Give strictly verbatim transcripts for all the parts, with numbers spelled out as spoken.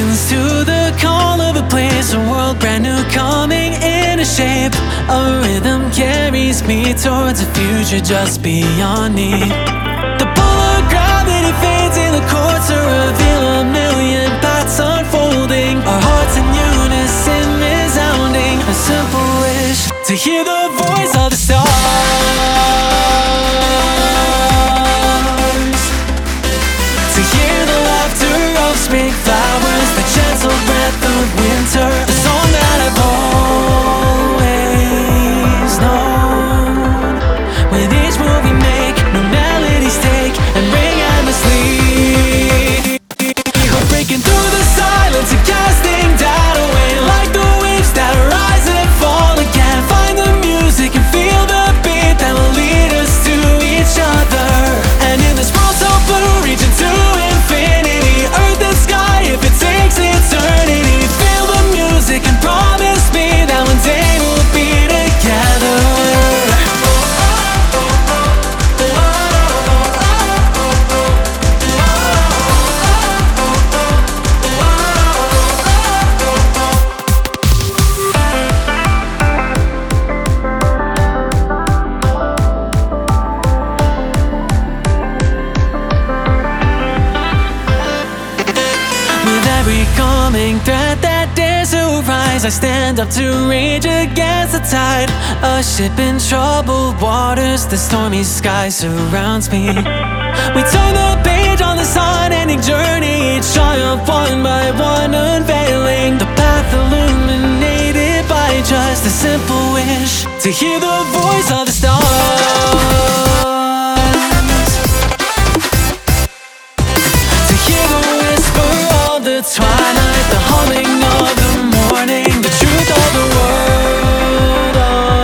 awakens to the call of a place, a world brand new coming in a shape. A rhythm carries me towards a future just beyond me. The pull of gravity fades in the chords to reveal a million paths unfolding. Our hearts in unison resounding. A simple wish to hear the voice of the stars, to hear the laughter of spring flowers, the gentle breath of winter. The song that I've always known. With each move we make, new melodies take and ring endlessly. We're breaking through the silence and casting doubt away, like the waves that rise and fall again. Find the music and feel the beat that will lead us to each other. And in this world so blue, reaching to infinity, earth and sky, if it takes eternity. Feel the music and promise me that one day we'll be together. With every calming threat that dares to rise, I stand up to rage against the tide. A ship in troubled waters, the stormy sky surrounds me. We turn the page on this unending journey, each triumph one by one unveiling. The path illuminated by just a simple wish to hear the voice of the stars. The twilight, the humming of the morning, the truth of the world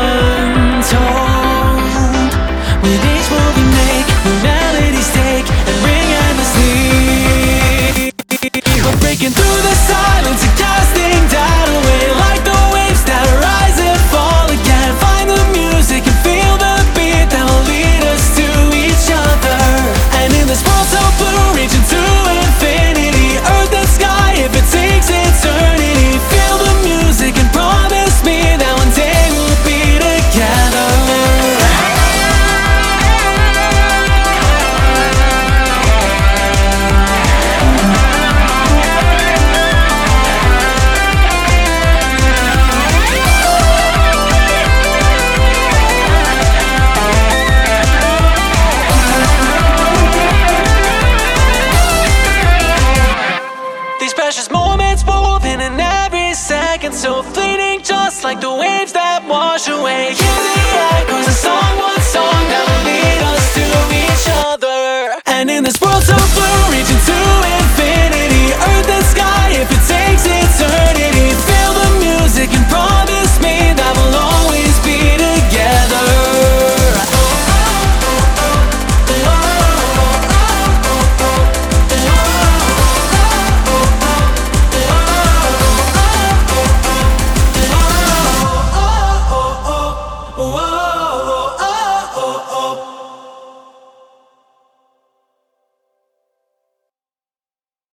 untold. With each move we make, new melodies take and ring endlessly. We're breaking through the silence and casting doubt away, like the waves that rise and fall again. Find the music and feel the beat that will lead us to each other. And in this world so blue, reaching to infinity, earth and sky, if it takes eternity. Feel the music and promise me that one day we'll be together. These precious moments woven in every second, so fleeting, just like the waves that wash away. Hear the